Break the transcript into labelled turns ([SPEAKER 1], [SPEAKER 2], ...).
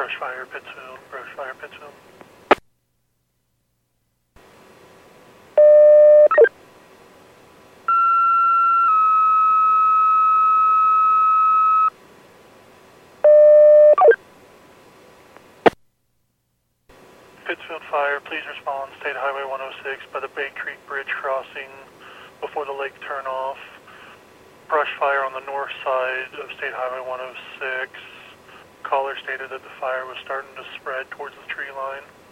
[SPEAKER 1] Brush fire, Pittsfield. Brush fire, Pittsfield. Pittsfield Fire, please respond. State Highway 106 by the Bay Creek Bridge crossing before the lake turnoff. Brush fire on the north side of State Highway 106. Caller stated that the fire was starting to spread towards the tree line.